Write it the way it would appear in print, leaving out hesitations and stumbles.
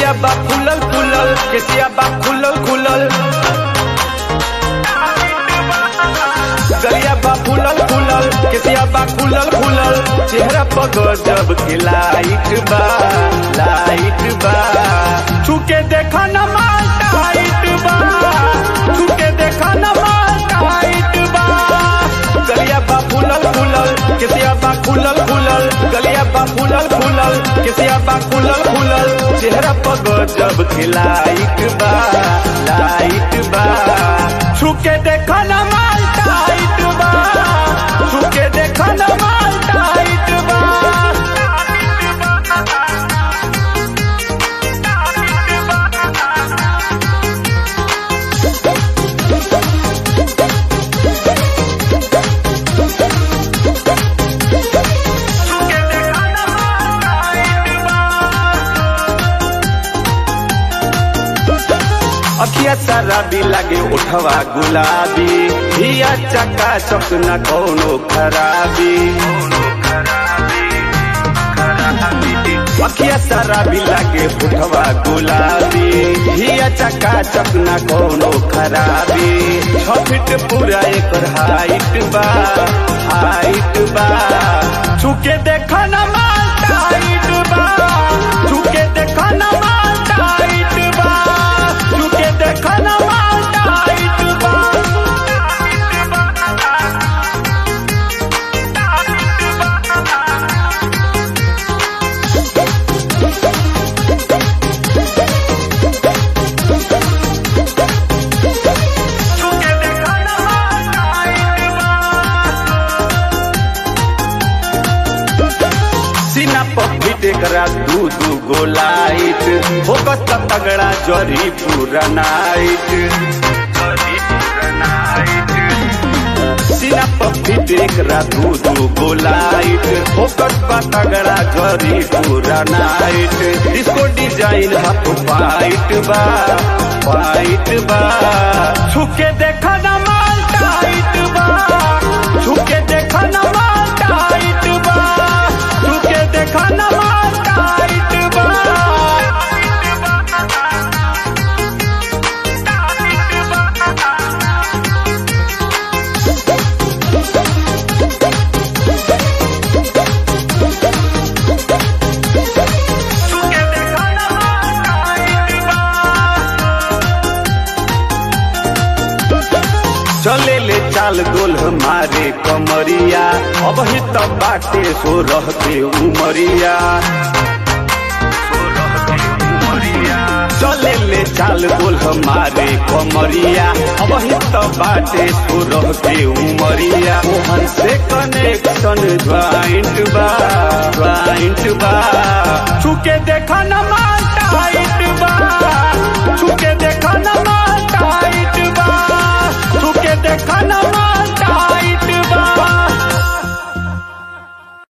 गलिया बा खुलल खुलल केसिया बा खुलल खुलल गलिया बा खुलल खुलल केसिया बा खुलल खुलल चेहरा पर गजब के लाइट बा छुके देखा न माल टाइट बा छुके देखा न माल टाइट बा गलिया बा खुलल खुलल केसिया बा खुलल खुलल गलिया बा खुलल खुलल केसिया बा खुलल खुलल चेहरा पर गजब के लाइट बा छुके देखा न माल टाइट बा छुके देखा न माल टाइट बा अखिया शराबी लागे उठवा गुलाबी हिया चका चक न कोनो खराबी अखिया शराबी लागे उठवा गुलाबी हिया चका चक न कोनो खराबी 6 फीट पूरा एकर हाइट बा छुके देखा न माल टाइट बा छुके देखा न माल टाइट बा छुके देखा न माल टाइट बा सीना पफिट करा दू गो लाइट होकत तगड़ा जरी पूरा नाइट सीना पफिट करा दू गो लाइट होकत तगड़ा जरी पूरा नाइट इसको डिजाइन हाफ फाइट बा छुके देखा न माल टाइट बा छुके देखा न माल टाइट बा छुके देखा न माल टाइट बा चले ले चाल गोल हमारे कमरिया अब ही तब बाटे सो रहते उमरिया चले ले चाल गोल हमारे कमरिया अब ही तब बाटे सो रहते उमरिया मोहन से कनेक्शन ज्वाइंट बा छुके देखा न माल टाइट